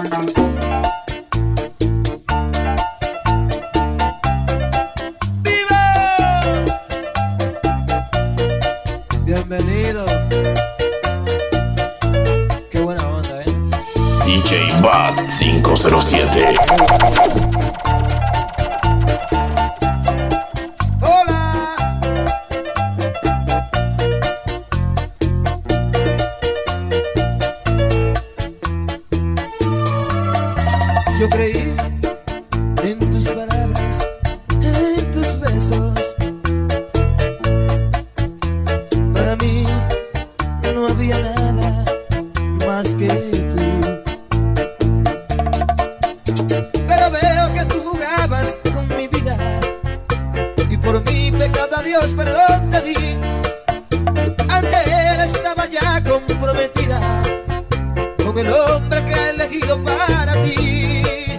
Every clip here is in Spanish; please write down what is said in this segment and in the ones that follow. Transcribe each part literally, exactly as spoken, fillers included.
Bienvenido. Qué buena onda, ¿eh? D J Bad cinco cero siete. ¡Hola! Yo creí en tus palabras, en tus besos. Para mí no había nada más que tú. Pero veo que tú jugabas con mi vida y por mi pecado a Dios perdón te di. Ante él estaba ya comprometida con el hombre que he elegido para ti.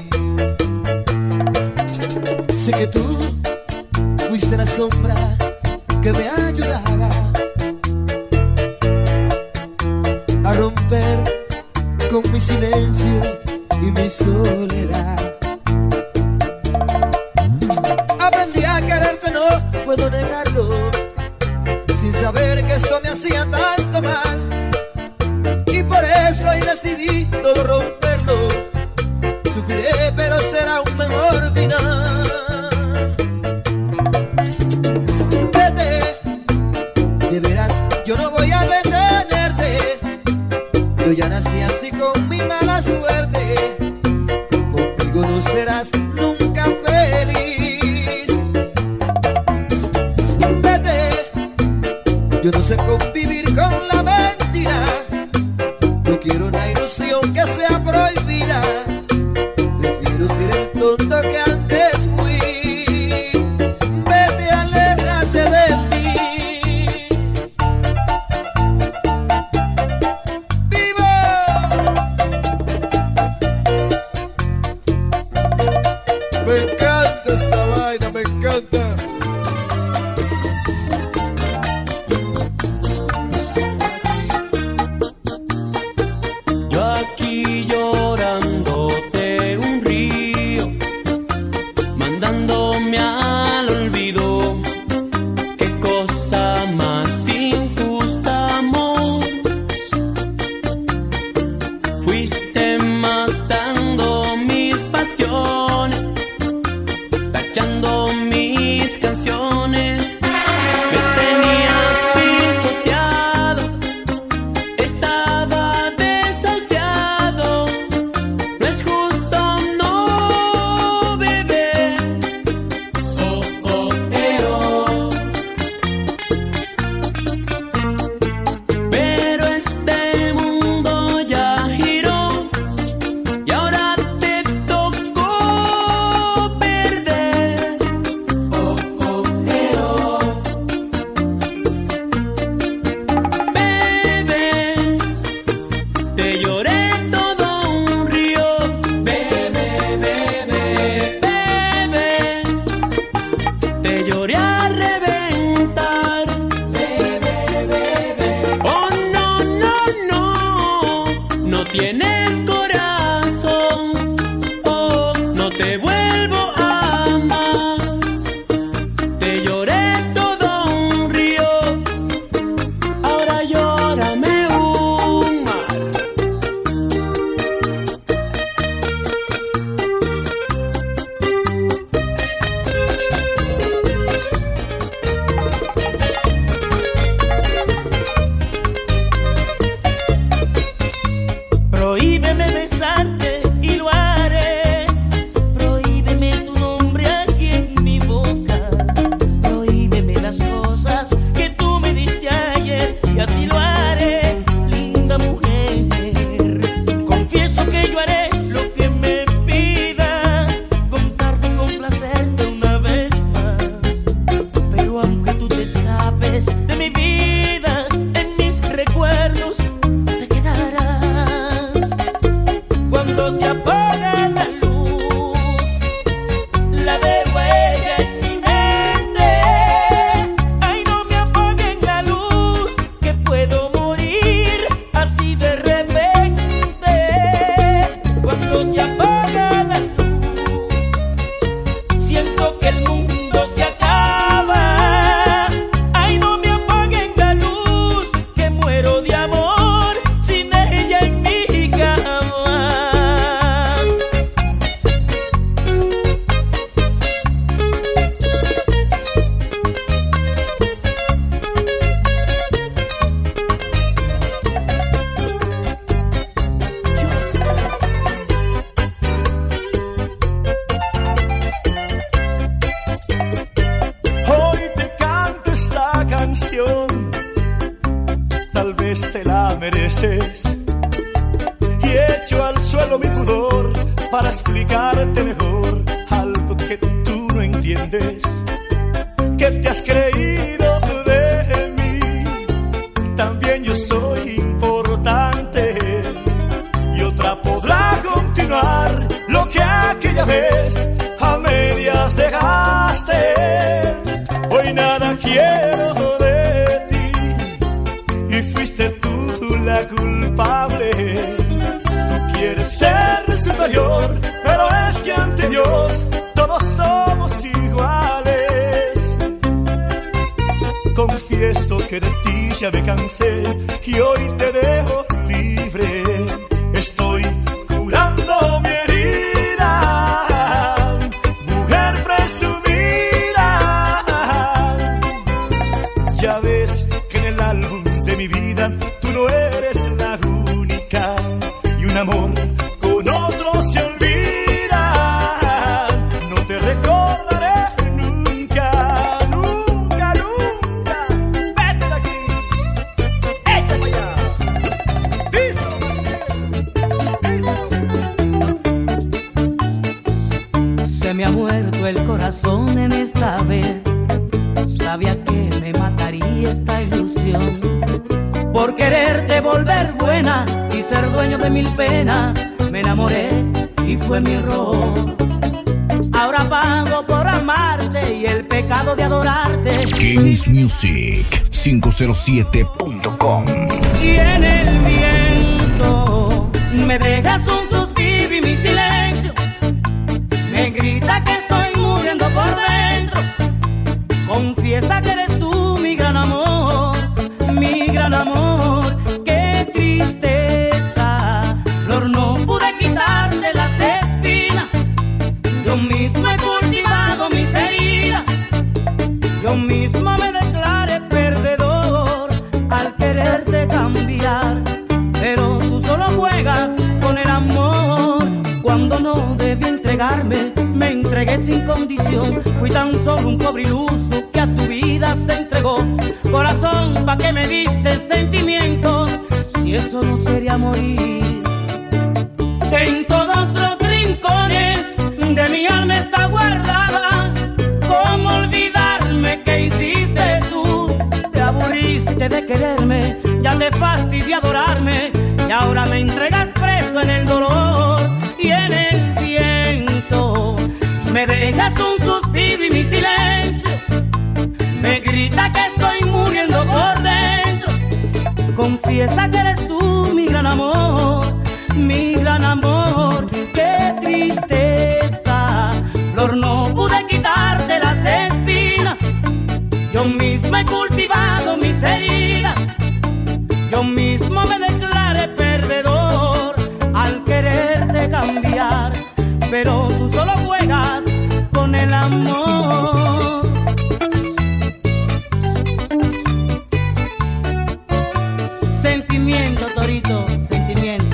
Sé que tú fuiste la sombra que me ayudaba a romper con mi silencio y mi soledad. Aprendí a quererte, no puedo negarlo, sin saber que esto me hacía tanto mal. Y por eso hoy decidí todo romperlo. Sufriré, pero será un mejor final. Vete, de veras, yo no voy a detenerte. Yo ya nací así con mi mala suerte. Conmigo no serás nunca feliz. Vete, yo no sé convivir con la mentira. No quiero una ilusión que sea prohibida. Prefiero ser el tonto que antes fui. Vete, aléjate de mí. ¡Vivo! Me encanta esa vaina, me encanta. Yo aquí llorándote un río, mandándome al olvido. Qué cosa más injusta, amor. Fuiste matando mis pasiones, tachando mis canciones. Me tenías pisoteado, estaba desahuciado. No es justo, no, bebé. Oh, oh, eh, oh. Pero este mundo ya giró y ahora te tocó perder. Oh, oh, eh, oh. Bebé, te lloré todo un río. Bebé, bebé, bebé, te lloré a reventar. Bebé, bebé. Oh, no, no, no, no tienes corazón. Oh, no te vuelvo a amar. Te lloré todo un río, ahora llórame un mar. Prohíbeme mereces. Y echo al suelo mi pudor para explicarte mejor algo que tú no entiendes, que te has creído de mí. También yo soy importante y otra podrá continuar lo que aquella vez a medias dejaste. Hoy nada quiero de ti y fuiste tú la culpable. Tú quieres ser superior, pero es que ante Dios todos somos iguales. Confieso que de ti ya me cansé y hoy te dejo libre. Estoy curando mi herida, mujer presumida. Ya ves que en el álbum de mi vida tú no eres la única, y un amor con otro se olvida. No te recordaré nunca, nunca, nunca. Vete de aquí, échate allá. Díselo, díselo. Se me ha muerto el corazón en esta vez. Sabía que me mataría esta ilusión. Por quererte volver buena y ser dueño de mil penas, me enamoré y fue mi error. Ahora pago por amarte y el pecado de adorarte. Kings Music cinco cero siete punto com. Y en el viento me dejas un suspiro y mi silencio me grita que estoy muriendo por dentro. Confiesa que eres tú mi gran amor, mi gran amor. Qué tristeza, Flor, no pude quitarte las espinas. Yo mismo he cultivado mis heridas. Yo mismo me declaré perdedor al quererte cambiar. Pero tú solo juegas con el amor. Cuando no debí entregarme, me entregué sin condición. Fui tan solo un pobre iluso que a tu vida se entregó. Corazón, ¿pa' qué me diste sentimientos si eso no sería morir? En todos los rincones de mi alma está guardada. ¿Cómo olvidarme que hiciste tú? Te aburriste de quererme, ya te fastidié adorarme, y ahora me entregas preso en el dolor. Y en el viento me dejas un suspiro y mi silencio me grita que estoy muriendo por dentro. Confiesa que eres tú mi gran amor, mi gran amor. Qué tristeza, Flor, no pude quitarte las espinas. Yo mismo he cultivado mis heridas. Yo mismo me declaré perdedor al quererte cambiar. Pero tú solo juegas con el amor. Sentimiento, Torito, sentimiento.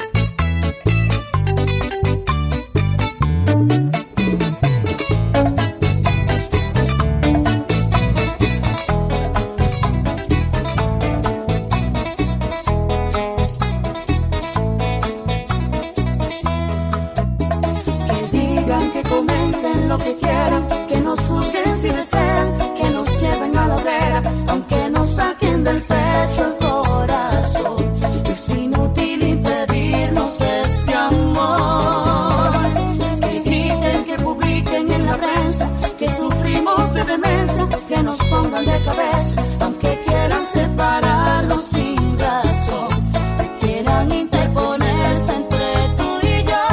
Lo que quieran, que nos juzguen si desean, que nos lleven a la hoguera, aunque nos saquen del pecho el corazón. Es inútil impedirnos este amor. Que griten, que publiquen en la prensa que sufrimos de demencia, que nos pongan de cabeza, aunque quieran separarnos sin razón, que quieran interponerse entre tú y yo.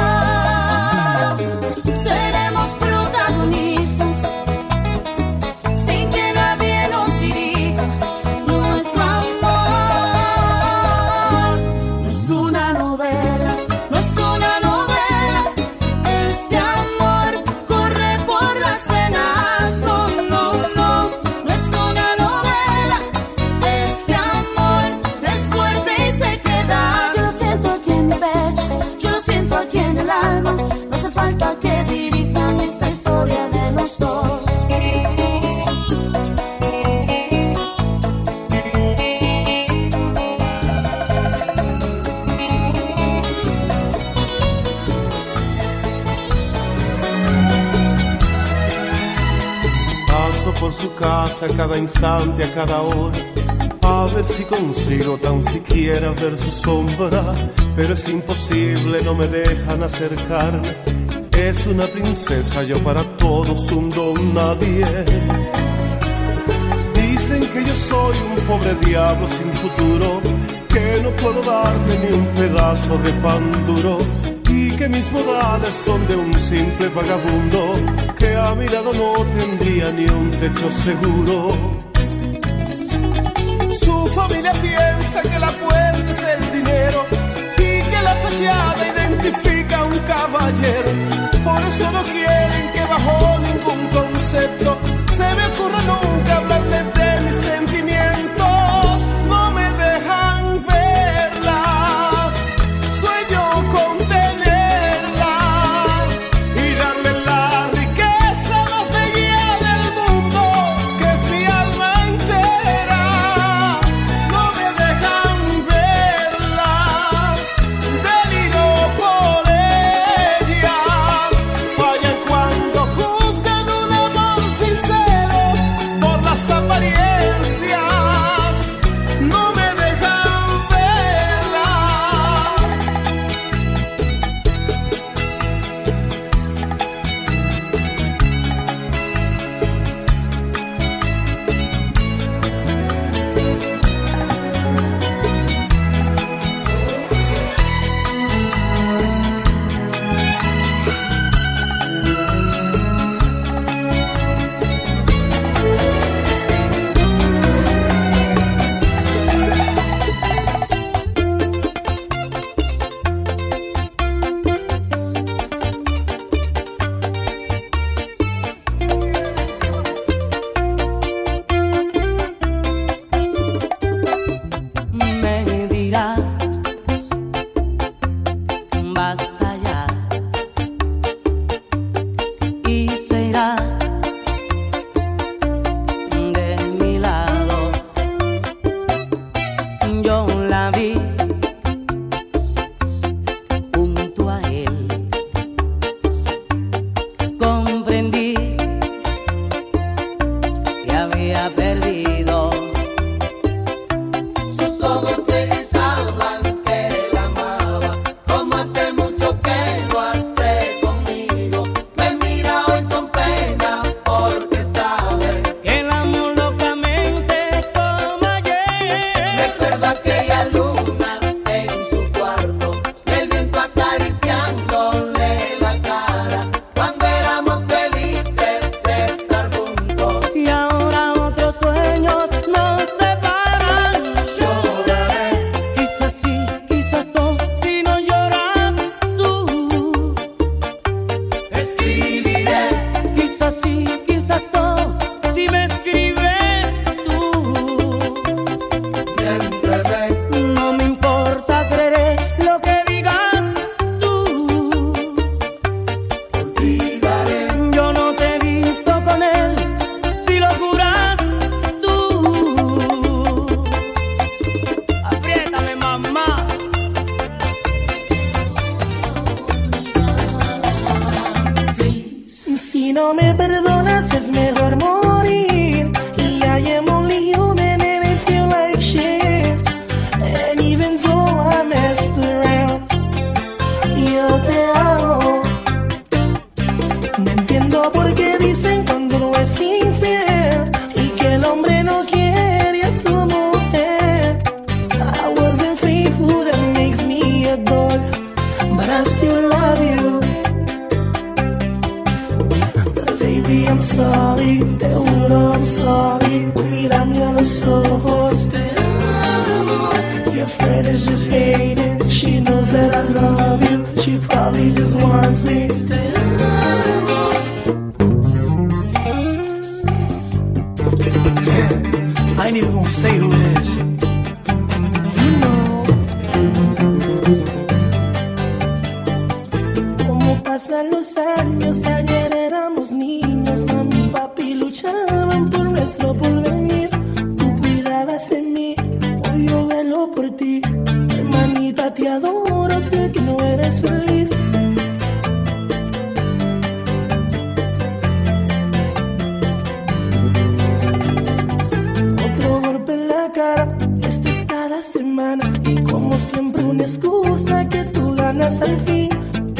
Seremos protagonistas sin que nadie nos dirija. Nuestro amor no es una novela, no es una novela. Este amor corre por las venas. No, no, no, no es una novela. por su casa a cada instante, a cada hora, a ver si consigo tan siquiera ver su sombra. Pero es imposible, no me dejan acercarme. Es una princesa, yo para todos un don nadie. Dicen que yo soy un pobre diablo sin futuro, que no puedo darme ni un pedazo de pan duro, y que mis modales son de un simple vagabundo, que a mi lado no tendría ni un techo seguro. Su familia piensa que la puerta es el dinero y que la fachada identifica a un caballero. Por eso no quieren que bajo ningún concepto se me ocurra nunca hablarle de mis sentimientos. No me dejan verla, sueño con tenerla y darle la riqueza más bella del mundo, que es mi alma entera. No me dejan verla, deliro por ella. Fallan cuando juzgan un amor sincero por las apariencias. No me dejan verla. Me dirá, basta ya, y se irá de mi lado. Yo la vi junto a él, comprendí que había perdido. Sus ojos me gritaban que la amaba, como hace mucho que lo hace conmigo. Me mira hoy con pena porque sabe. Que el amor locamente como ayer. Recuerda aquella luna en su cuarto, el viento acariciándole la cara, cuando éramos felices de estar juntos. Y ahora otros sueños nos separan. Lloraré, Quizás sí, quizás no, si no lloras tú. escribiré, Quizás sí, quizás no, si me escribes tú. mientras ve. No me importa, creeré lo que digas tú. Olvidaré, Yo no te he visto con él, si lo juras tú. Apriétame, mamá. Si no me perdonas es mejor morir. Y I am only human and I feel like shit. And even though I messed around, yo te amo. No entiendo por qué dicen cuando uno es infiel y que el hombre no quiere a su mujer. I wasn't faithful, that makes me a dog, but I still love you. Baby, I'm sorry, te juro I'm sorry. Mírame a los ojos, te amo. Your friend is just hating, she knows that I love you. She probably just wants me, te amo. I ain't even gonna say who it is. You know. Como pasan los años, ayer éramos niños, mami y papi luchaban por nuestro porvenir. Tú cuidabas de mí, hoy yo velo por ti. Hermanita, te adoro, sé que no eres feliz.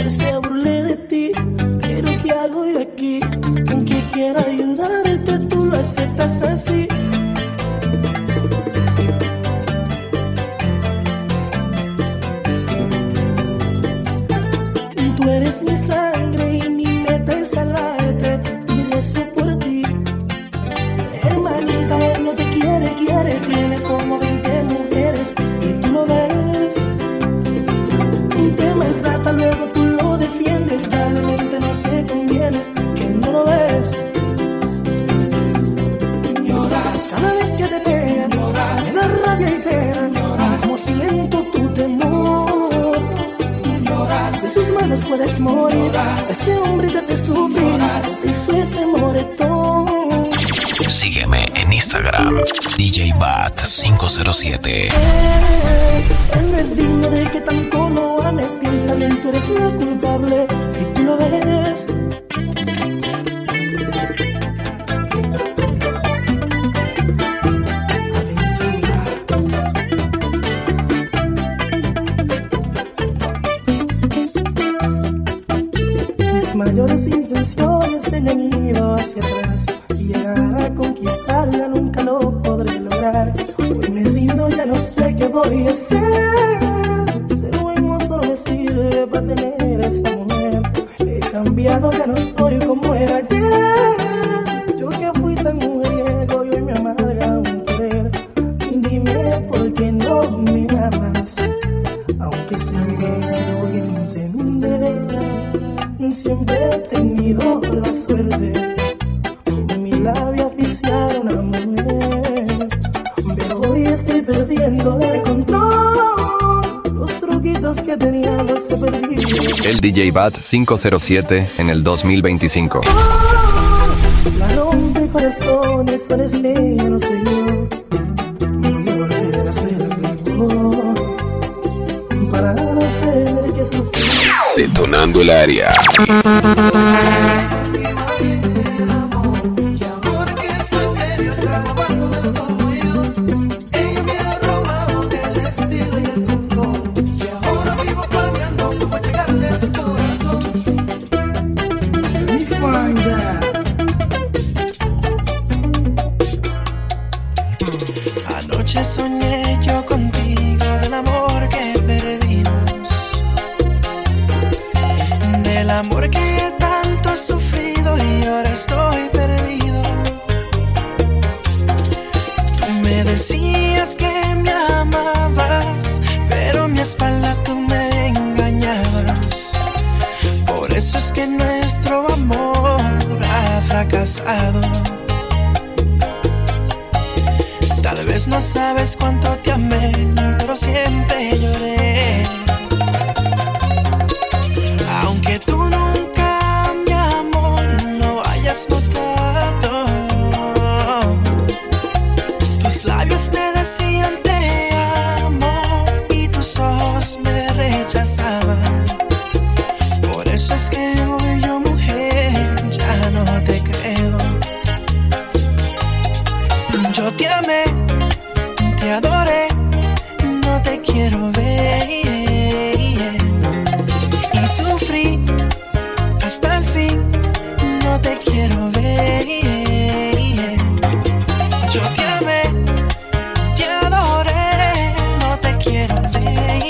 que se burle de ti. Pero ¿qué hago yo aquí? Aunque quiero ayudarte, tú lo aceptas así. Tú eres mi sangre y mi meta es salvarte, y rezo por ti. Hermanita, él no te quiere, quiere, tiene como veinte mujeres y tú lo ves. Te maltrata, luego tú lo defiendes, realmente no te conviene, que no lo ves. Lloras cada vez que te pegan, lloras, me da rabia y pena, lloras, como siento tu temor. Lloras, de sus manos puedes morir, lloras, ese hombre te hace sufrir, lloras, te hizo ese moretón. Sígueme en Instagram, D J Bat cinco cero siete. Eh, él no es digno de que tanto lo ames, piensa bien, tú eres la culpable y tú lo ves. Mis mayores intenciones se me han ido hacia atrás, y llegar a conquistarla nunca lo podré lograr. Hoy me rindo, ya no sé qué voy a hacer. Ser bueno solo me sirve para tener esa mujer. He cambiado, ya no soy como era ayer. Yo que fui tan mujeriego y hoy me amarga un querer. Dime por qué no me amas, aunque sé que voy a entender. Siempre he tenido la suerte con mi labio oficial a una mujer, pero hoy estoy perdiendo el control. Los truquitos que tenía los he perdido. El D J Bat cinco cero siete en el dos mil veinticinco. Oh, la rompe corazones, eres ella, no soy yo. Voy a volver a ser vivo para no tener que sufrir. Detonando el área. Anoche soñé yo contigo del amor que perdimos, del amor que tanto he sufrido y ahora estoy perdido. Tú me decías que me amabas, pero a mi espalda tú me engañabas. Por eso es que nuestro amor ha fracasado. Tal vez no sabes cuánto te amé, pero siempre lloré. Aunque tú nunca, mi amor, lo hayas notado, tus labios me decían te amo y tus ojos me rechazaban. Por eso es que hoy yo, mujer, ya no te creo. Yo te amé, te adoré, no te quiero ver, y sufrí hasta el fin, no te quiero ver. Yo te amé, te adoré, no te quiero ver,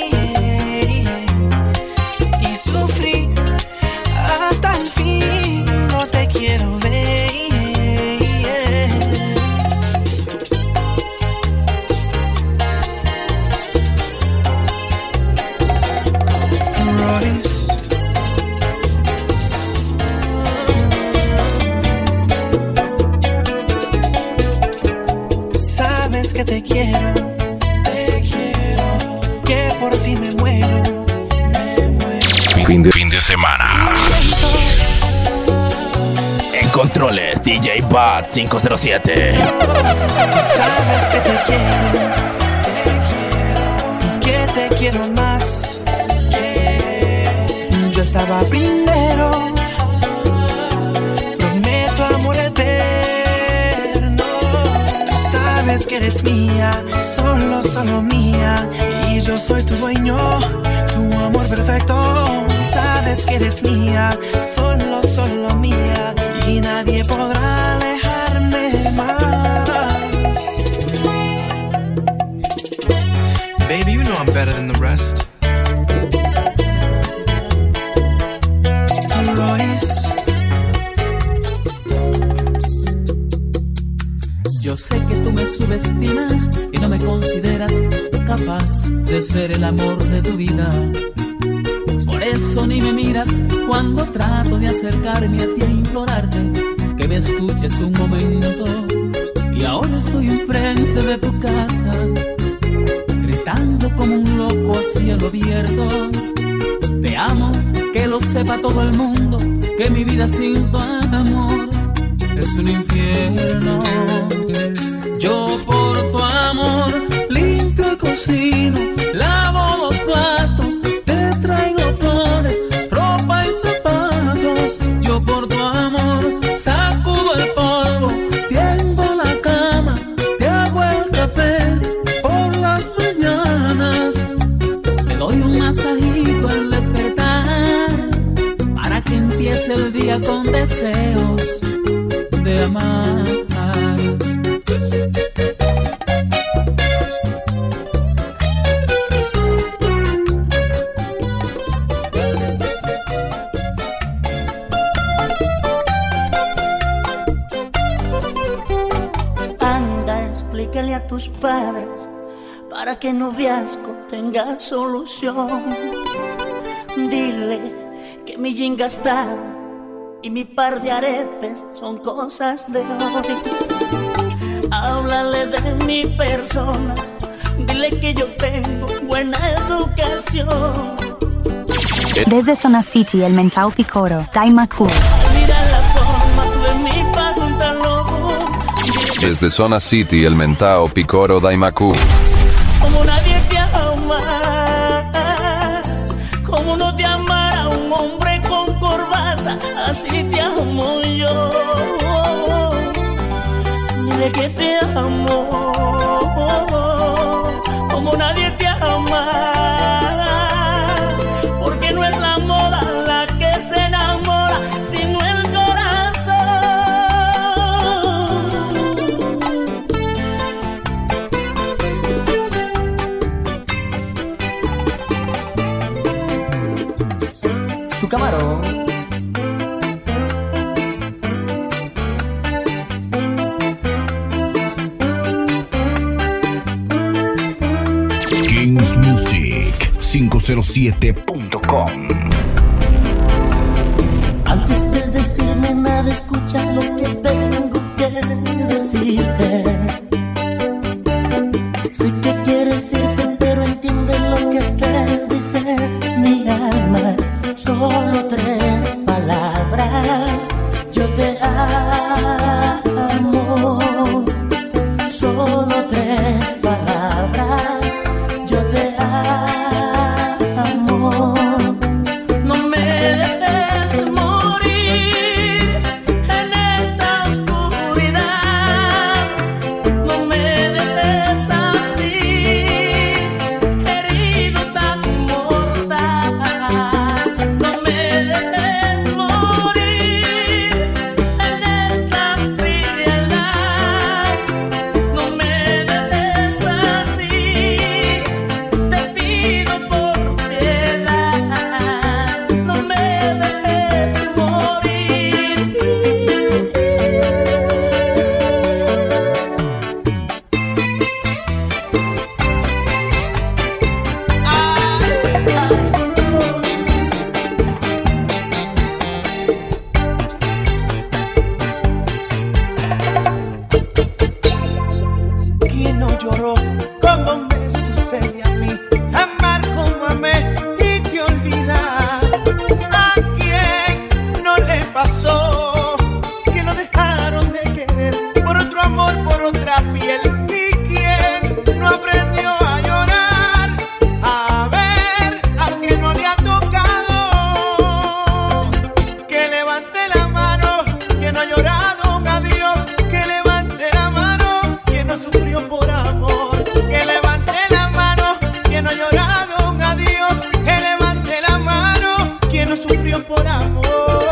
y sufrí hasta el fin, no te quiero ver. Que te quiero, te quiero, que por ti me muero, me muero. Fin de, fin de semana. En controles, D J Bat cinco cero siete. Sabes que te quiero, te quiero, que te quiero más, que yo estaba primero. Prometo amor eterno. Sabes que eres mía, solo, solo mía, y yo soy tu dueño, tu amor perfecto. Sabes que eres mía, solo, solo mía, y nadie podrá alejarme más. Baby, you know I'm better than the rest. Royce. Yo sé que tú me subestimas y no me consideras capaz de ser el amor de tu vida. Por eso ni me miras cuando trato de acercarme a ti a implorarte que me escuches un momento. Y ahora estoy enfrente de tu casa, gritando como un loco a cielo abierto. Te amo, que lo sepa todo el mundo, que mi vida sin tu amor es un infierno. Yo por tu amor limpio y cocino, lavo los platos, te traigo flores, ropa y zapatos. Yo por tu amor sacudo el polvo, tiendo la cama, te hago el café por las mañanas. Te doy un masajito al despertar para que empiece el día con deseos de amar. Explícale a tus padres para que el noviazgo tenga solución. Dile que mi jean gastado y mi par de aretes son cosas de hoy. Háblale de mi persona, dile que yo tengo buena educación. Desde Zona City, el Mentao Picoro, Daimaku. Mira la forma de mi pantalón. Desde Zona City, el Mentao Picoro, Daimaku. Como nadie te ama, como no te amara un hombre con corbata, así te amo yo. Dile que te amo, como nadie te ama, porque no es la moda la que se enamora, sino el corazón. Tu camarón. Kings Music cinco cero siete punto com. Antes de decirme nada, escucha lo que tengo que decirte. Sé que quieres irte, pero entiende lo que te dice mi alma. Solo tres palabras, yo te amo. Solo tres palabras, yo te amo. No me dejes morir en esta oscuridad. No me dejes así, herido tan mortal. No me sufrió por amor.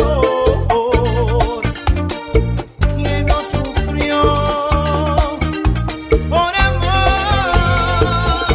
¿Quién no sufrió por amor?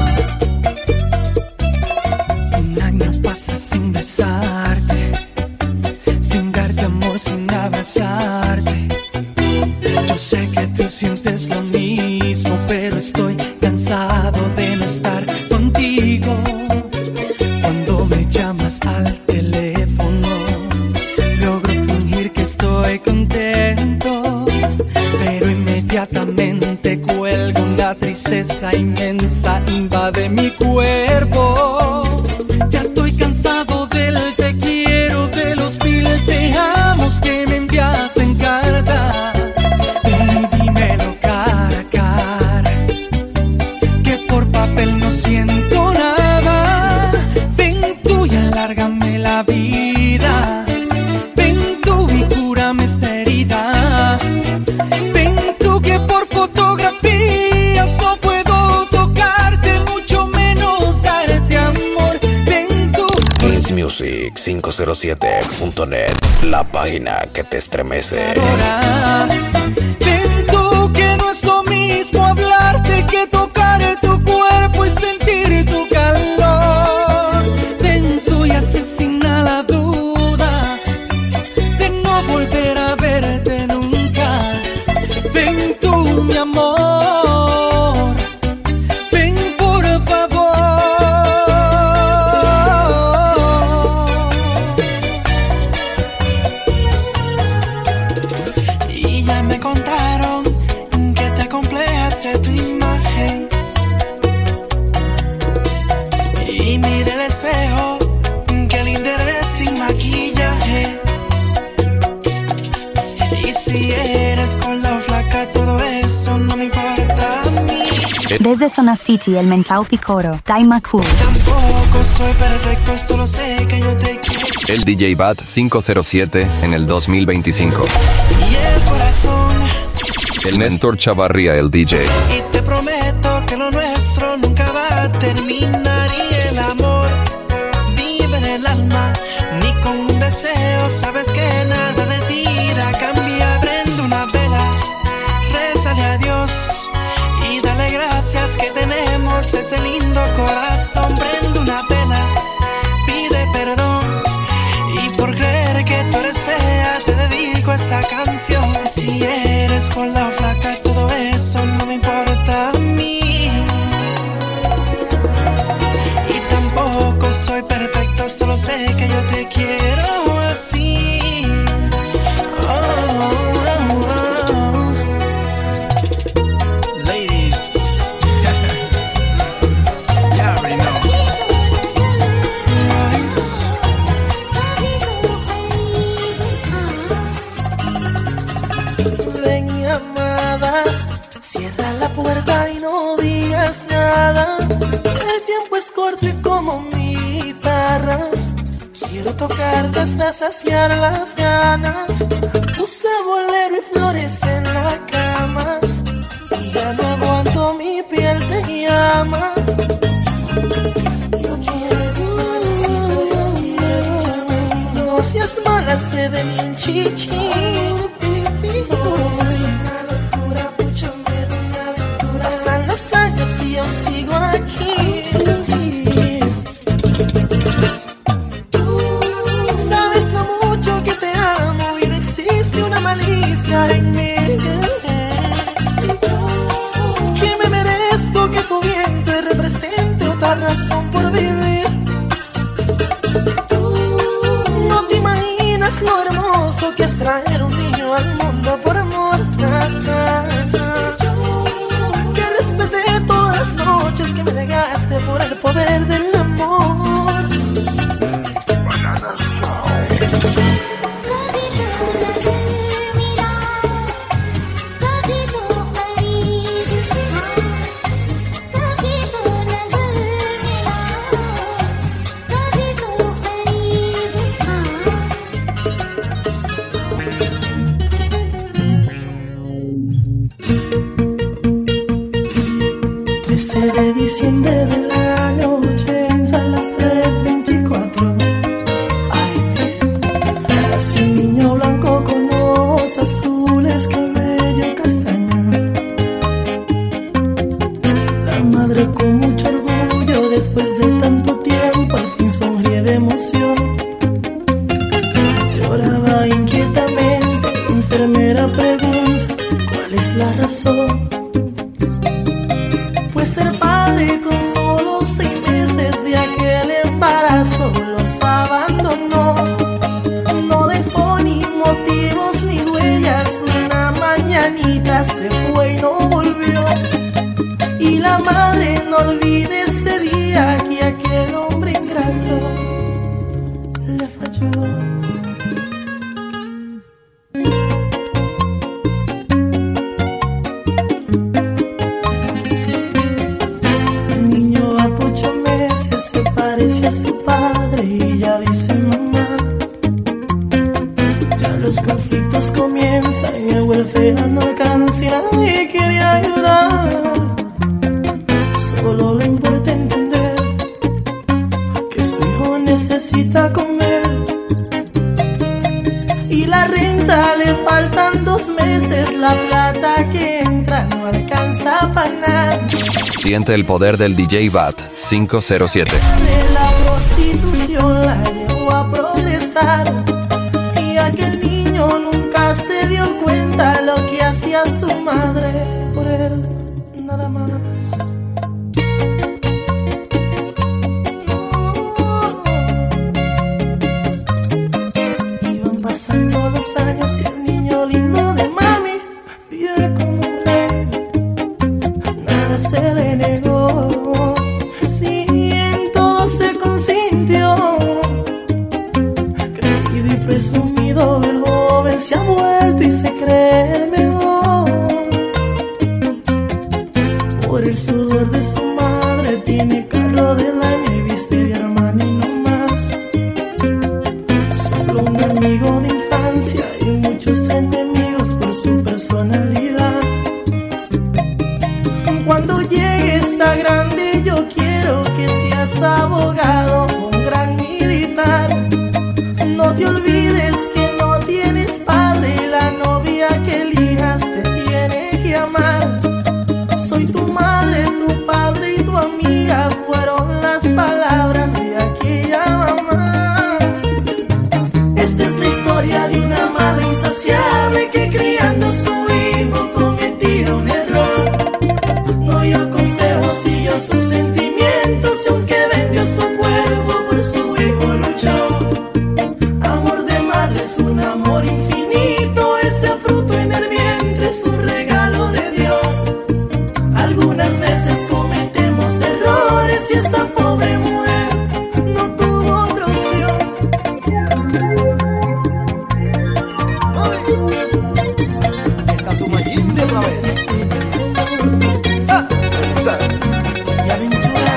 Un año pasa sin besarte, sin darte amor, sin abrazarte. Yo sé que tú sientes lo mismo, pero estoy cansado de no estar contigo. Cuando me llamas al teléfono, logro fingir que estoy contento, pero inmediatamente cuelgo. Una tristeza inmensa invade mi cuerpo. Ya estoy cansado del te quiero, de los mil te amos que me envías en carta. Ven y dímelo cara a cara, que por papel no siento nada. Ven tú y alárgame la vida. Ven tú y cúrame esta herida. Ven tú que por fotografías no puedo tocarte, mucho menos darte amor. Ven tú. Prince Music cinco cero siete punto net, la página que te estremece. Ven tú que no es lo mismo hablarte que tocar tu cuerpo y sentir tu calor. Ven tú y asesina la duda de no volver a verte nunca. Ven tú mi amor, ven por favor. Y ya me contaron que te complejaste tu imagen. Y mira el espejo, que lindo eres sin maquillaje. Y si eres gorda o flaca, todo eso no me importa a mí. Desde Zona City, el Mentao Picoro, Daima Cool. Tampoco soy perfecto, solo sé que yo te quiero. El D J Bat quinientos siete en el dos mil veinticinco. Y el corazón, El Néstor Chavarría, el D J. y te prometo que lo nuestro nunca va a terminar. Y el amor vive en el alma, ni con un deseo. Sabes que nada de ti irá cambia. Prende una vela, rézale a Dios y dale gracias que tenemos ese lindo corazón. Prende una vela, pide perdón, y por creer que tú eres fea te dedico esta canción. Si eres gorda o flaca, todo eso no me importa a mí. Y tampoco soy perfecto, solo sé que yo te quiero así. Oh, oh, oh. Ladies, you already know. Ven, mi amada, cierra la puerta y no digas nada. El tiempo es corto y como mi guitarra quiero tocarte hasta saciar las ganas. Puse bolero y flores en la cama y ya no aguanto, mi piel te llama. Yo quiero, yo quiero, no seas mala, sé de mi un chichín. Pasan los años y aún sigo aquí. Tú sabes lo mucho que te amo y no existe una malicia en mí. Que me merezco que tu vientre represente otra razón por vivir. No te imaginas lo hermoso que es traer un niño al mundo por amor. Que respeté todas las noches que me negaste por el poder del amor. Banana Sound. trece de diciembre del año ochenta a las tres veinticuatro. Ay, la razón. Pues ser padre con solo seis meses de aquel embarazo los abandonó. No dejó ni motivos ni huellas. Una mañanita se fue y no volvió. Y la madre no olvide ese día que aquel hombre ingrato le falló. El niño a ocho meses se parece a su padre y ya dice mamá. Ya los conflictos comienzan y el huérfano no alcanza y nadie quiere ayudar. Solo le importa entender que su hijo necesita comer. Y la renta le faltan dos meses, la plata que entra no alcanza para nada. Siente el poder del D J Bat cinco cero siete. La prostitución la llevó a progresar y aquel niño nunca se dio cuenta lo que hacía su madre por él, nada más. Pasando los años y el niño lindo de mami vive como un rey. Nada se le negó, sí, en todo se consintió. Creído y presumido el joven se ha vuelto y se cree el mejor. Por el sudor de su madre tiene carro del año y viste de Armani no más. Solo un amigo de infancia y muchos enemigos por su personalidad. Cuando llegues a grande yo quiero que seas abogado o un gran militar. No te olvides que no tienes padre y la novia que elijas te tiene que amar. Soy tu madre, tu padre y tu amiga fueron las palabras de aquella mamá. Esta es la historia de una madre insaciable que criando a su hijo cometía un error. No dio consejos, siguió sus sentimientos y aunque vendió su cuerpo por su hijo luchó. Amor de madre es un amor infinito, ese fruto en el vientre es un regalo de Dios. Algunas veces cometemos errores y esa pobre mujer no tuvo otra opción. Esta tu siempre otra vez. Ah, Y aventura.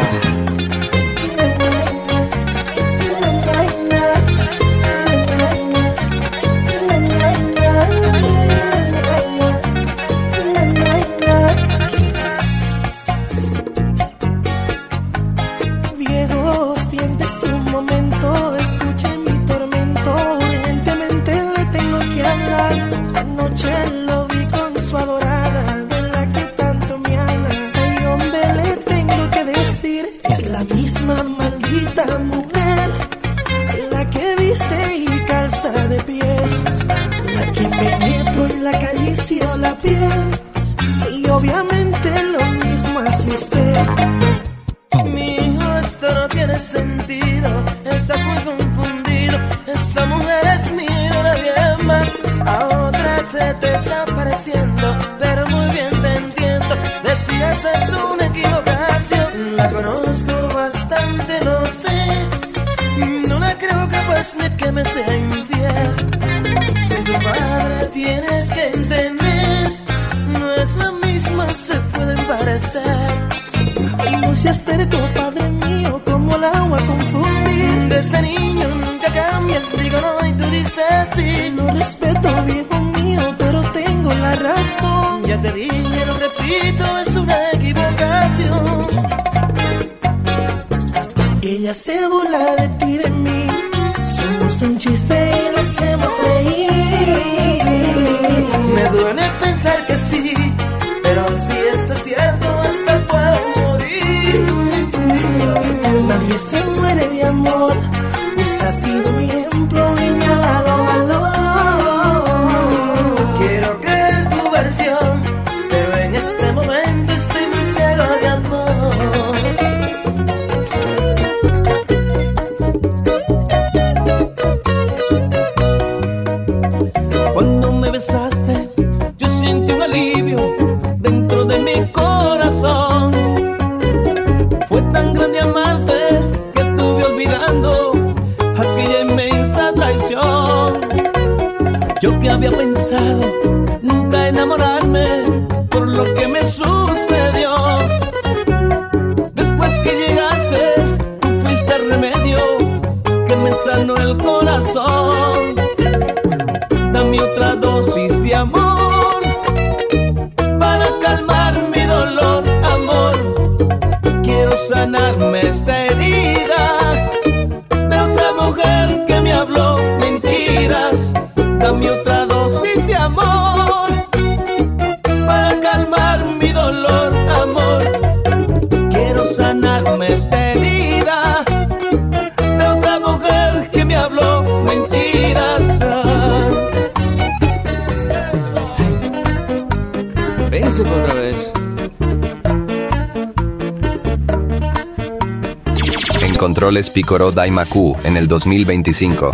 Viejo, siente su momento, escuche mi tormento. Urgentemente le tengo que hablar. Anoche lo vi con su adorada, de la que tanto me habla. Ay, hombre, le tengo que decir, es la misma maldita mujer, la que viste y calza de pies, la que penetro y la acaricio la piel. Y obviamente lo mismo hace usted. Mi hijo, esto no tiene sentido, estás muy confundido. Esa mujer es mía, nadie más. A otra se te está pareciendo, pero muy bien te entiendo. De ti acepto una equivocación. La conozco bastante, no sé. No la creo capaz de que me sea infiel. Soy tu padre, tienes que entender. No es la misma, se pueden parecer. No seas terco, padre mío, como el agua confundir. Desde niño nunca cambias, digo no y tú dices sí. Lo respeto, viejo mío, pero tengo la razón. Ya te dije, lo repito, es una equivocación. Ella se burla de ti, de mí. Somos un chiste y lo hacemos reír. Me duele pensar que sí, pero si esto es cierto, hasta puedo morir. Nadie se muere de amor. Usted ha sido mi ejemplo y me ha dado valor. Quiero creer tu versión, Yo que había pensado nunca enamorarme por lo que me sucedió. Después que llegaste, tú fuiste el remedio que me sanó el corazón. Dame otra dosis de amor para calmar mi dolor, amor. Quiero sanarme esta herida de otra mujer que me habló mentiras. Dame otra dosis de amor para calmar mi dolor, amor. Quiero sanarme esta herida de otra mujer que me habló mentiras. Príncipe otra vez. En controles Picoro Daimaku en el dos mil veinticinco.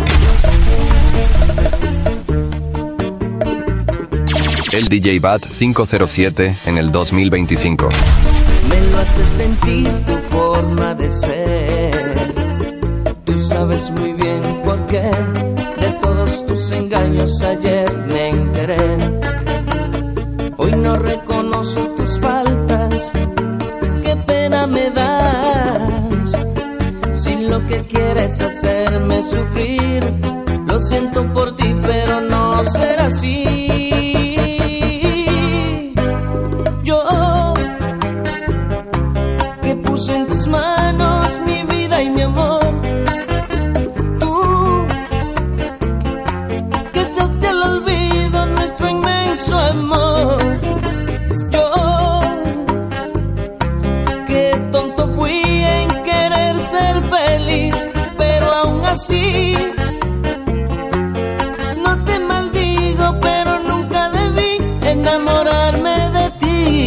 El D J Bat quinientos siete en el dos mil veinticinco. Me lo hace sentir tu forma de ser. Tú sabes muy bien por qué de todos tus engaños ayer me enteré. Hoy no reconozco tus faltas, qué pena me das. Si lo que quieres es hacerme sufrir, lo siento por ti, pero no será así. Yo que puse en tus manos mi vida y mi amor, tú que echaste al olvido nuestro inmenso amor. Yo qué tonto fui en querer ser feliz, pero aún así no te maldigo, pero nunca debí enamorarme de ti.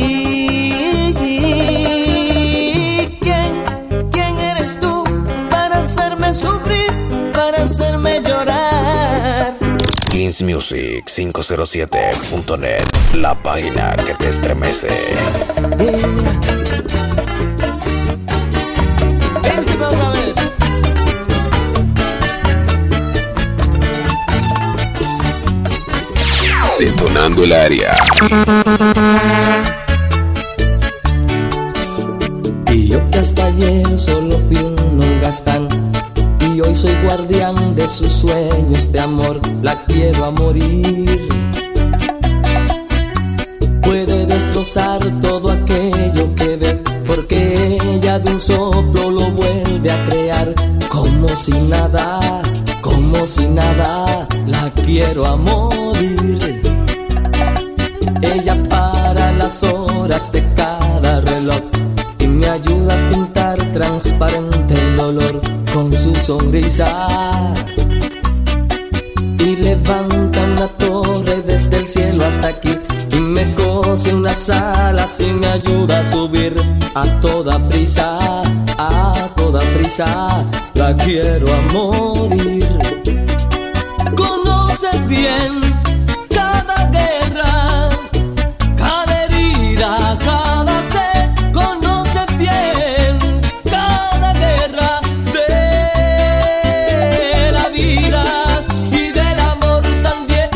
¿Quién, quién eres tú para hacerme sufrir, para hacerme llorar? Kings Music quinientos siete punto net, la página que te estremece. Príncipe otra vez. Detonando el área. Y yo que hasta ayer solo fui un holgazán, y hoy soy guardián de sus sueños de amor. La quiero a morir. Puede destrozar todo aquello que ve, porque ella de un soplo lo vuelve a crear. Como si nada, como si nada, la quiero a morir. Ella para las horas de cada reloj y me ayuda a pintar transparente el dolor con su sonrisa. Y levanta una torre desde el cielo hasta aquí y me cose unas alas y me ayuda a subir a toda prisa, a toda prisa. La quiero a morir. Conoce bien cada guerra, cada herida, cada sed. Conoce bien cada guerra de la vida y del amor también.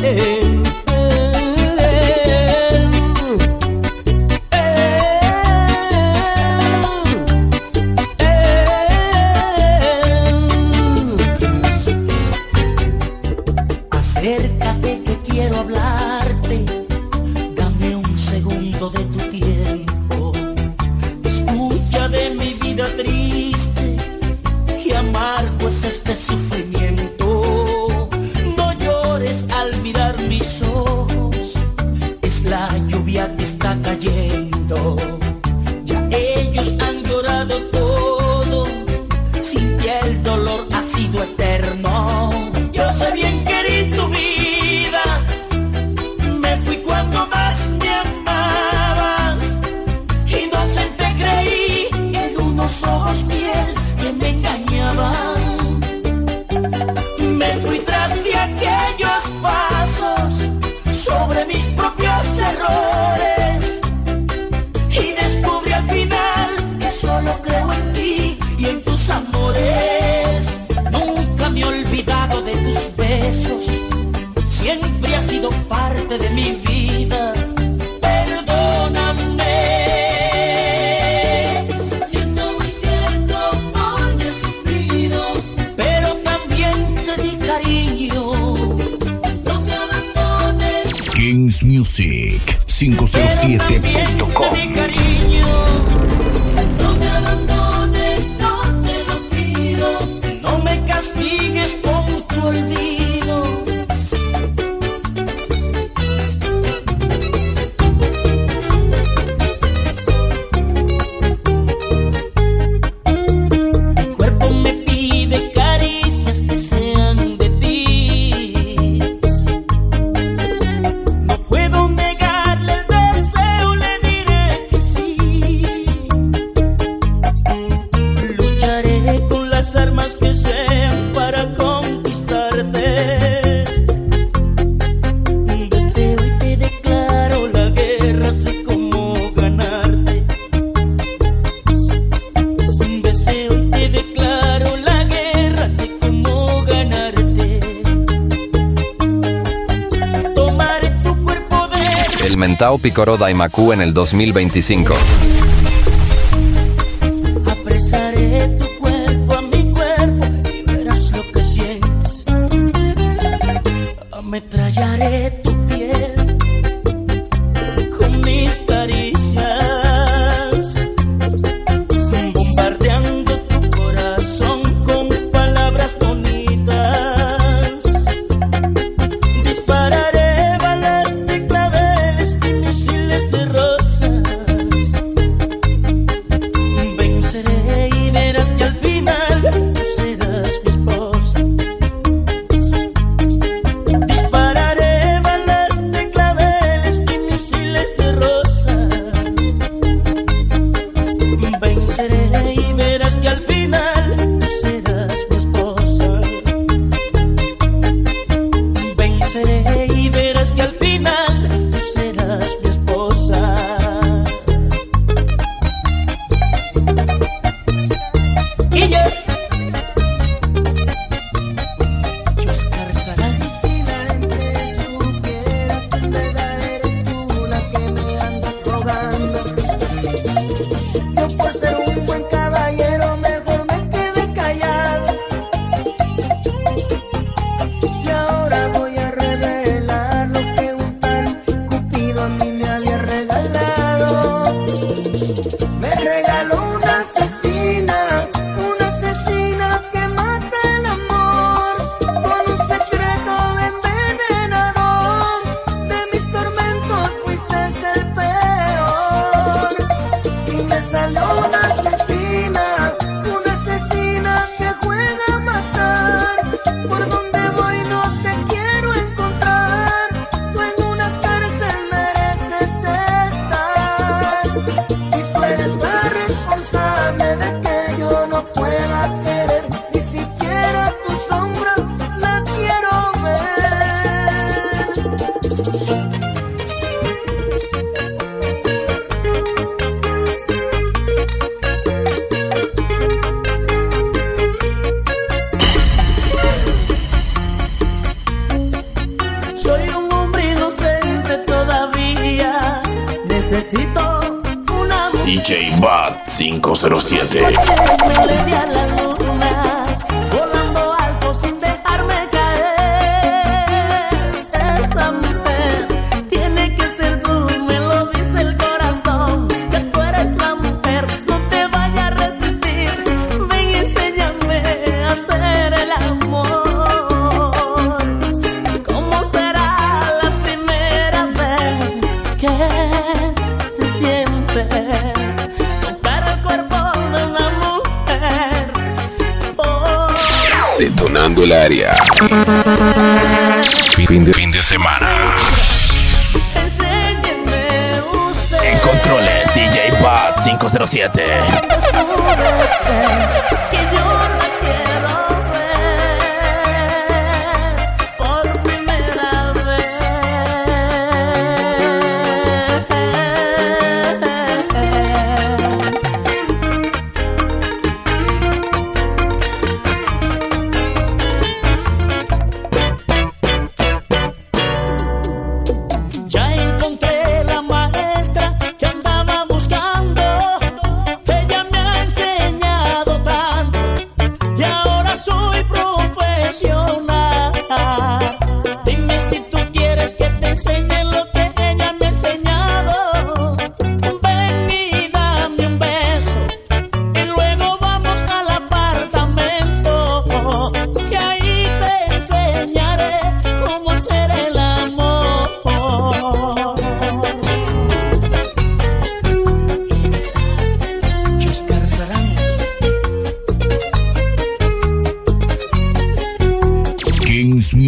Acércate que quiero hablarte, dame un segundo de tu tiempo. Escucha de mi vida triste, que amargo es este sufrimiento. No llores al mirar mis ojos, es la lluvia que está cayendo. Ya ellos han llorado todo, sin que el dolor ha sido eterno. Yo sé bien que herí tu vida Dance Music cinco cero siete punto com. No me abandones, no te lo pido. No me castigues con tu olvido. Mi cuerpo me pide caricias que sean de ti. No puedo negarle el deseo, le diré que sí. Lucharé con las armas que sean para conquistarte. Desde hoy te declaro la guerra, sé cómo ganarte. Desde hoy te declaro la guerra, sé cómo ganarte. Tomaré tu cuerpo de El Mentao Picoro Daimaku en el dos mil veinticinco. apresaré tu cuerpo a mi cuerpo y verás lo que sientes. Ametrallaré tu piel con mis caricias, bombardeando tu corazón con palabras bonitas. Dispararé balas de claveles y misiles de rosas. Venceré y verás que al final tú serás mi esposa. Dispararé balas de claveles y misiles de rosas. Venceré y verás que al final tú serás mi esposa. Venceré y verás que al final tú serás mi esposa. Y yo, Oscar Sarán. Si la gente supiera que en verdad eres tú la que me anda rogando. Yo por ser un buen caballero mejor me quedé callado. Y ahora voy a revelar lo que un tal Cupido a mí me había regalado. Me regaló una asesina, una asesina que mata el amor, con un secreto envenenador. De mis tormentos fuiste el peor. Y me salió una asesina, una asesina que juega a matar. Por donde voy no te quiero encontrar. Tú en una cárcel mereces estar. Y tú eres la responsable de que yo no pueda querer. Ni siquiera tu sombra la quiero ver. Soy un hombre inocente todavía. Necesito una D J Bad cinco cero siete. me leví a la luna, volando alto sin dejarme caer. Esa mujer tiene que ser tú, me lo dice el corazón. Que tú eres la mujer, no te vayas a resistir. Ven y enséñame a hacer el amor. ¿Cómo será la primera vez que se siente tocar el cuerpo de una mujer? Oh. Detonando el área. Fin de, fin de semana. Enséñeme usted. En controles, D J Bad cinco cero siete. Que yo la quiero ver por primera vez. Ya encontré la maestra que andaba buscando. Ella me ha enseñado tanto y ahora soy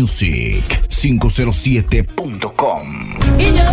music cinco cero siete punto com. Y yo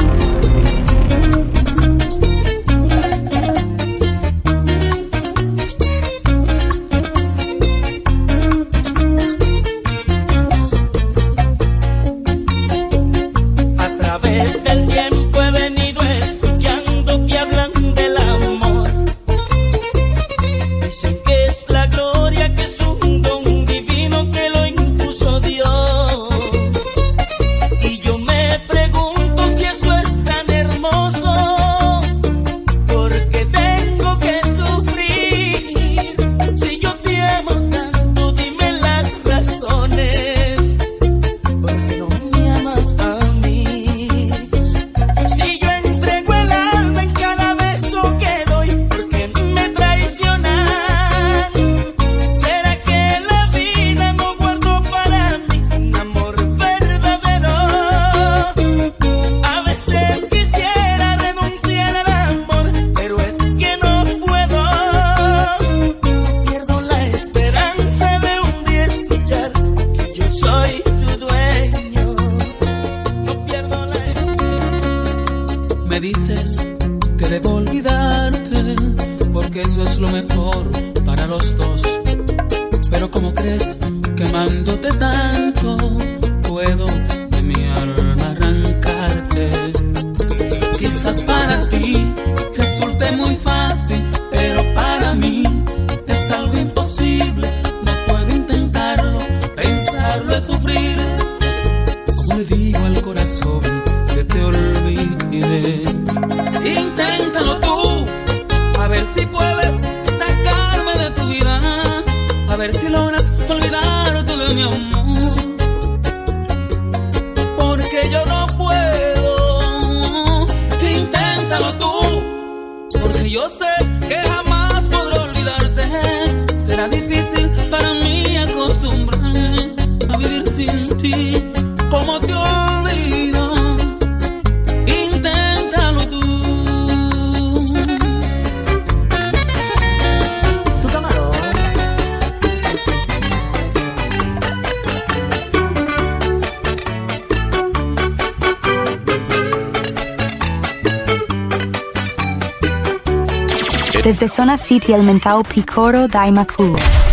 Desde Zona City, el mentao Picoro Daimaku.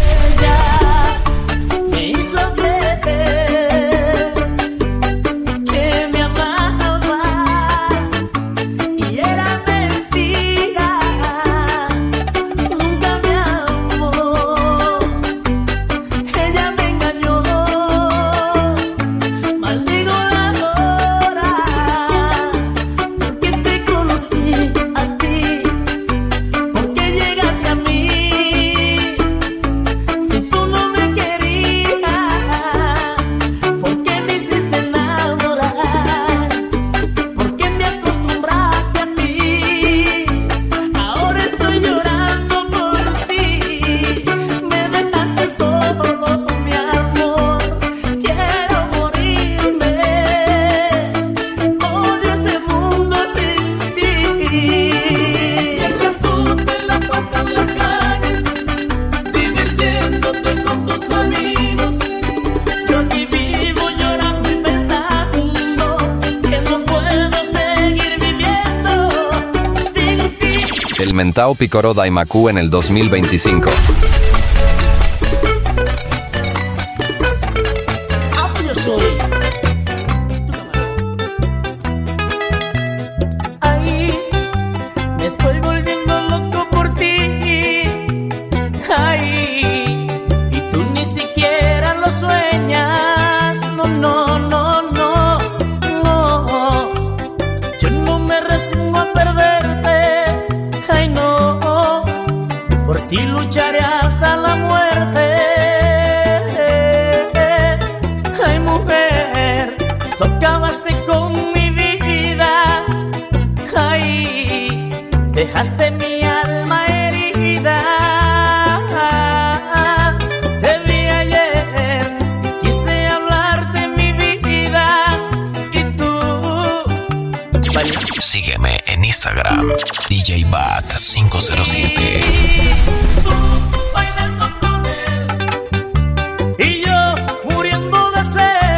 me hizo creer que me amaba y era mentira, nunca me amó, ella me engañó, maldigo la hora, porque te conocí a ti. Llegaste a mí, si tú no me querías, ¿por qué me hiciste enamorar? ¿Por qué me acostumbraste a mí? Ahora estoy llorando por ti, me dejaste solo, mi amor, quiero morirme, odio este mundo sin ti. Mientras tú te la pasan las calles, divirtiéndote con tus amigos, yo aquí vivo llorando y pensando que no puedo seguir viviendo sin ti. El mentao Picoro Daimaku en el dos mil veinticinco. Ah, pues yo soy. Ay, me estoy volviendo loco por ti. Ay, y tú ni siquiera lo sueñas. No, no, no, no, no. Yo no me resigno a perderte. Ay, no, por ti lucharé hasta la muerte. Ay, mujer, tú acabaste con mi vida. Ay, dejaste mi alma herida. Te vi ayer y quise hablarte mi vida. Y tú Sígueme en Instagram, D J Bat cinco cero siete. bailando con él y yo muriendo de sed.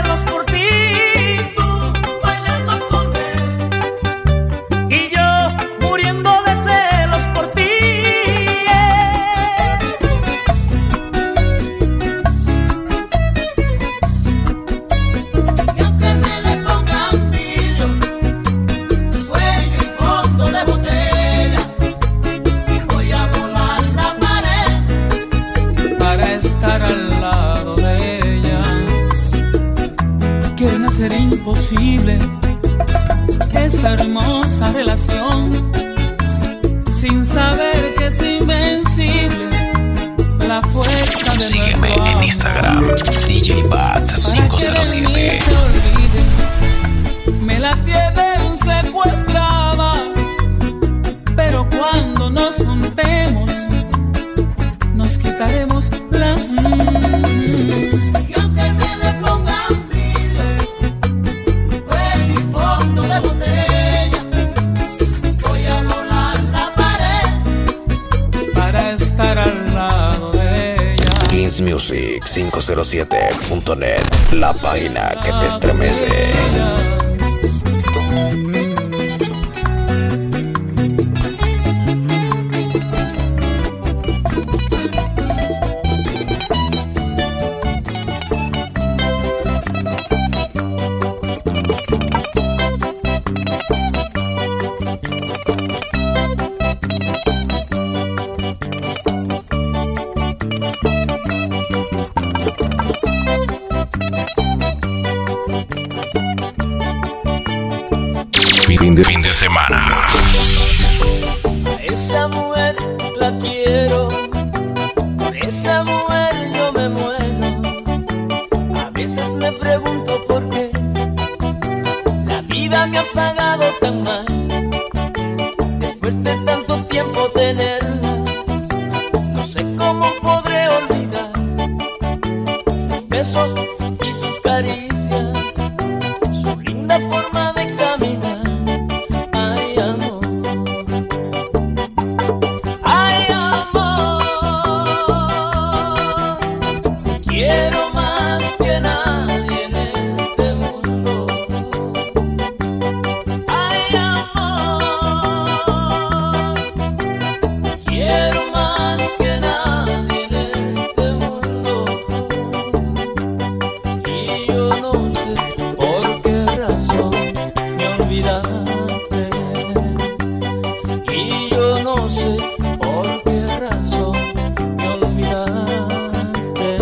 quieren hacer imposible esta hermosa relación, sin saber que es invencible la fuerza de Sígueme nuestro en amor. Instagram, D J Bat cinco cero siete. Me la tienen secuestrada, pero cuando nos juntemos nos quitaremos las Y aunque se le pongan vidrio, cuello y fondo de botella, voy a volar la pared para estar al lado de ella. Kings Music cinco cero siete punto net, la página que te estremece. Fin de, fin de semana. A esa mujer la quiero, por esa mujer yo me muero. A veces me pregunto por qué la vida me ha pagado tan mal. Después de tanto tiempo tenerla, no sé cómo podré olvidar sus besos y sus caricias, su linda forma de caminar. Ay, amor, ay, amor, te quiero más que nadie en este mundo. Ay, amor, te quiero más que nadie en este mundo. Y yo no sé por qué razón me olvidaste. Y yo no sé por qué razón me olvidaste.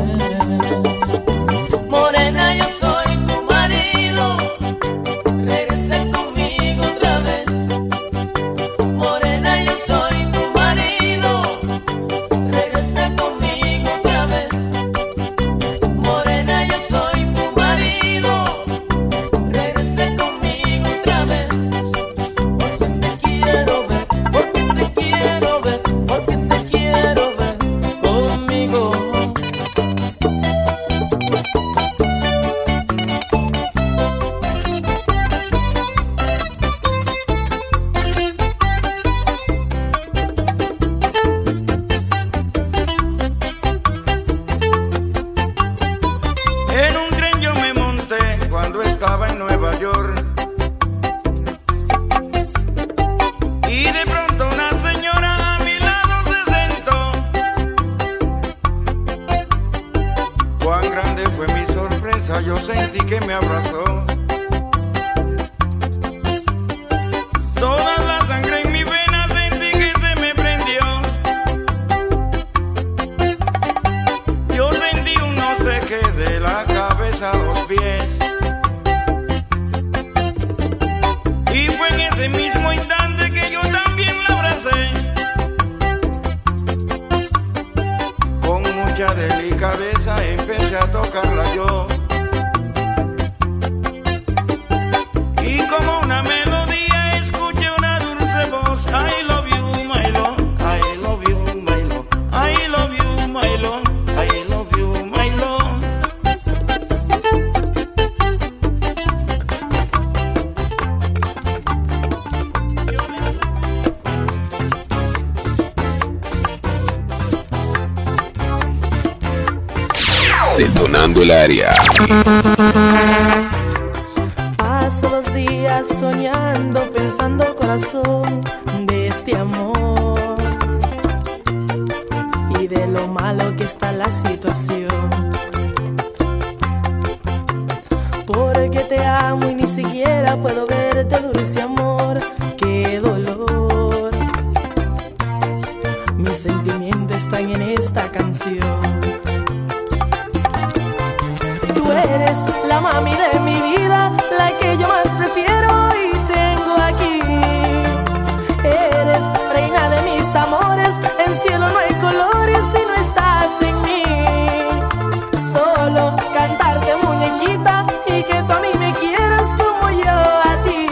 Morena, yo soy tu marido, regresa conmigo otra vez. Morena, yo soy tu marido, regresa conmigo otra vez. Morena, yo soy tu marido, regresa conmigo otra vez. Porque te quiero ver, porque te quiero ver, porque te quiero ver conmigo. En un tren yo me monté cuando estaba en Nueva York. Y de pronto una señora a mi lado se sentó. Cuán grande fue mi sorpresa, yo sentí que me abrazó. Toda la sangre en mi vena sentí que se me prendió. Yo sentí un no sé qué de la cabeza a los pies. Y fue en ese mismo instante que yo también la abracé. Con mucha delicadeza empecé a tocarla yo. Y como una melodía escuché una dulce voz. I love you, my love, I love you, my love, I love you, my love, I love you, my love. Detonando el área. Paso los días soñando, pensando corazón de este amor y de lo malo que está la situación. Porque te amo y ni siquiera puedo verte, dulce amor, qué dolor. Mis sentimientos están en esta canción. Tú eres la mami de mi vida, la que yo más prefiero y tengo aquí. Eres reina de mis amores, en cielo no hay colores si no estás en mí. Solo cantarte muñequita y que tú a mí me quieras como yo a ti.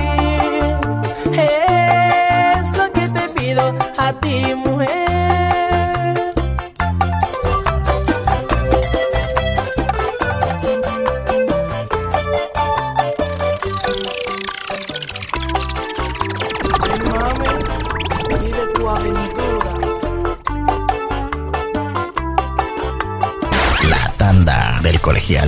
Es lo que te pido a ti, mujer. Del colegial.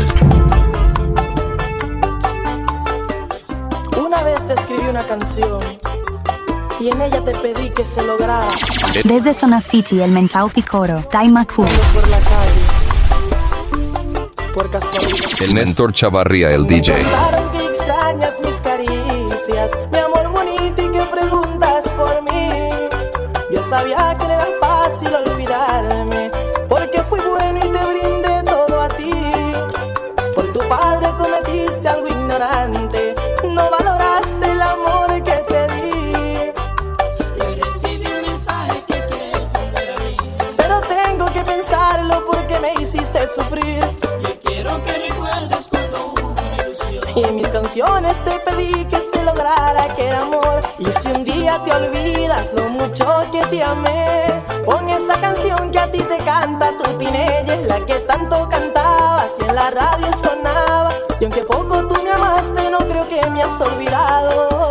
Una vez te escribí una canción y en ella te pedí que se lograra. Desde Zona City, el Mentao Picoro, Daimaku. Por la calle, por casualidad. El Néstor Chavarría, el D J. Me contaron que extrañas mis caricias, mi amor bonito, y que preguntas por mí. Yo sabía que no era fácil olvidarme, porque fui bueno y te brindé todo a ti. Por tu padre cometiste algo ignorante, no valoraste el amor que te di. Y recibí un mensaje que quieres volver a mí, pero tengo que pensarlo porque me hiciste sufrir. Y quiero que recuerdes cuando hubo una ilusión. Y en mis canciones te pedí que se lograra aquel amor. Y si un día te olvidas lo mucho que te amé, pon esa canción que a ti te canta tu teenager, la que tanto cantabas y en la radio sonaba. Y aunque poco tú me amaste, no creo que me has olvidado.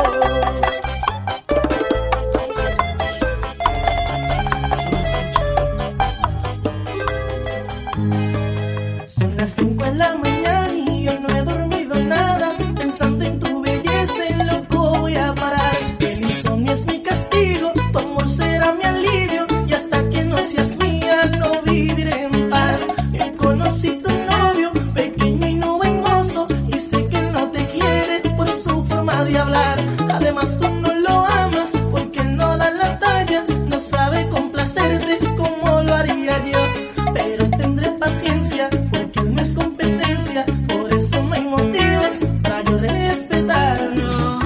Son las cinco de la mañana y yo no he dormido nada, pensando en tu belleza, en loco voy a parar. El insomnio es mi castigo, tu amor será mi alivio, y hasta que no seas mía no viviré en paz. Yo conocí tu novio, pequeño y no vengoso, y sé que no te quiere por su forma de hablar. Además tú no lo amas porque él no da la talla, no sabe complacerte como lo haría yo. Pero tendré paciencia porque él me es competencia, por eso no hay motivos para yo respetarlo.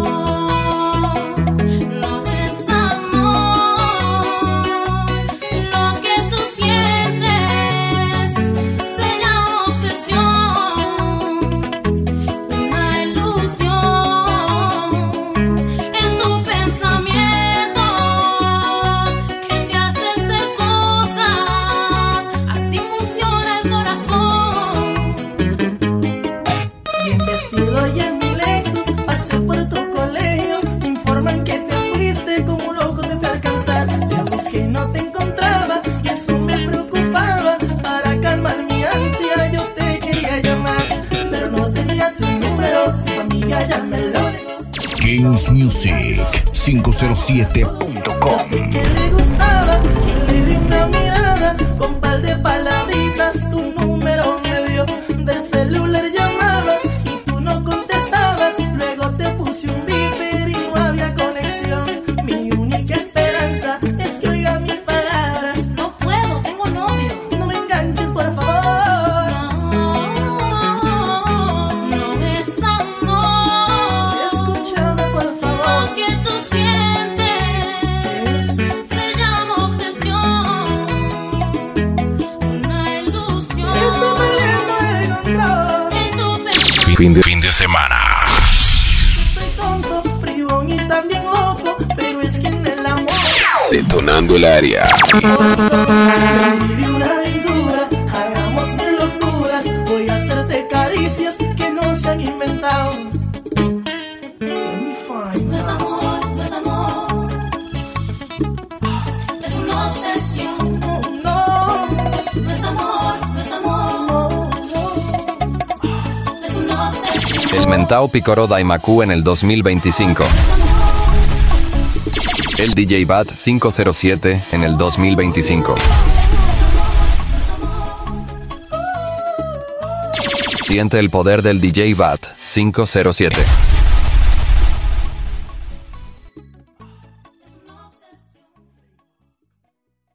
Eso me preocupaba, para calmar mi ansia yo te quería llamar, pero no tenía tu número, tu amiga ya me lo negó. Games Music cinco cero siete punto com. Yo sé que le gustaba y le di una mirada, con par de palabritas tu número me dio. Del celular llamaba y tú no contestabas, luego te puse un beeper y no había conexión. Mi única esperanza es que oiga mis palabras. No puedo, tengo novio. No me enganches, por favor. No, no es amor. Escúchame, por favor. Lo que tú sientes se llama obsesión, una ilusión. Estoy perdiendo el control en tu pensamiento. Fin de, fin de semana. Soy tonto, bribón y también loco, pero es que en el amor Detonando el área. viví una aventura, hagamos mil locuras. Voy a hacerte caricias que no se han inventado. Let me find No es amor, no es amor, es una obsesión. no, no, No es amor, no es amor, es una obsesión. El Mentao Picoro Daimaku en el dos mil veinticinco. El D J Bat cinco cero siete en el dos mil veinticinco. Siente el poder del D J Bat cinco cero siete.